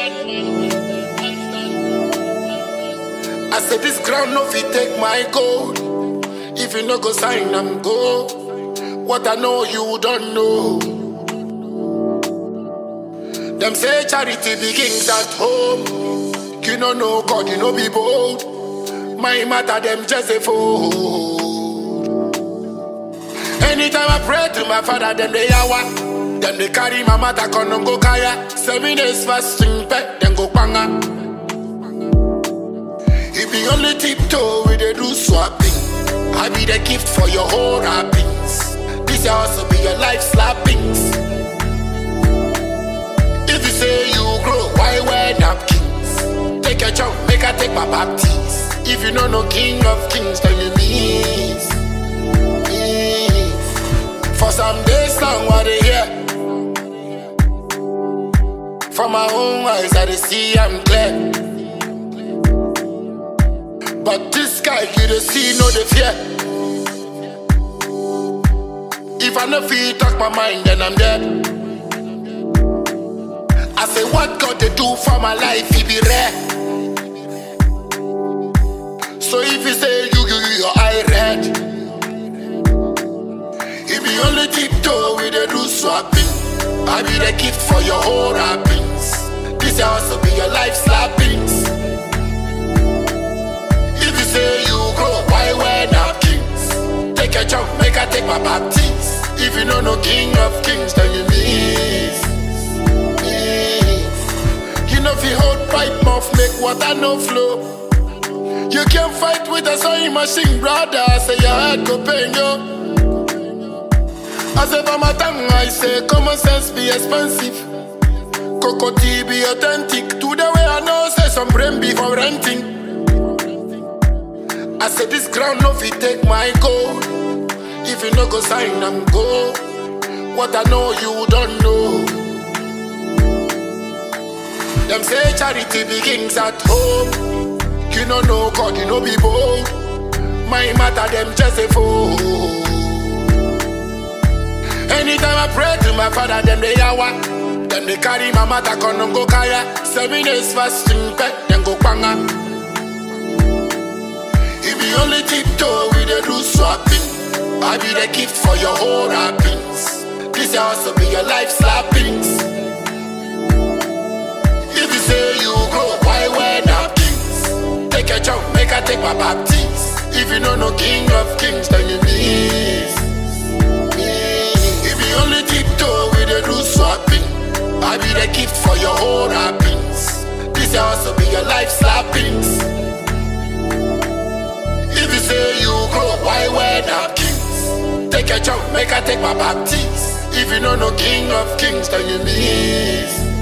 I said this ground no fit take my gold. If you no go sign, I'm go. What I know you don't know. Them say charity begins at home. You no know God, you no be bold. My matter them just a fool. Anytime I pray to my father, them they yawa. Them they carry my matter con go kaya. 7 days fasting, pet then go panga. He be only tiptoe with the do swapping. I be the gift for your whole wrappings. This also be your life slappings. If you say you grow, why wear napkins? Take your chunk, make I take my baptist. If you know no king of kings, then you miss. For some days long, what they hear. From my own eyes, I see I'm clear. But this guy, you the see, no the fear. If I no feel talk my mind, then I'm dead. I say what God they do for my life, he be rare. So if you say your eye red, he be only tiptoe with the do swapping. I be the gift for your whole wrappings. This also be your life slappings. If you say you grow, why wear napkins? Take a jump, make I take my baptist. If you know no king of kings, then you miss. You know if you hold pipe mouth, make water no flow. You can't fight with a sewing machine, brother. Say your head go pain you. I say by my tongue, I say common sense be expensive. Cocoa tea be authentic. To the way I know, say some brain be for renting. I say this ground no fit take my gold. If you no go sign, I'm go. What I know you don't know. Them say charity begins at home. You no know God, you no be bold. My matter them just a fool. Anytime I pray to my father, them they yawa. Them they carry my matter con go kaya. 7 days fasting, pet then go panga. He be only tiptoe with the do swapping. I be the gift for your whole wrappings. This also be your life slappings. If you say you grow, why wear napkins? Take a jump, make I take my baptist. If you know no king of kings, then you miss. If you only tiptoe with the do swapping, I be the gift for your whole wrappings. This also be your life slappings. If you say you grow, why wear napkins? Take a jump, make I take my baptist. If you know no king of kings, then you miss.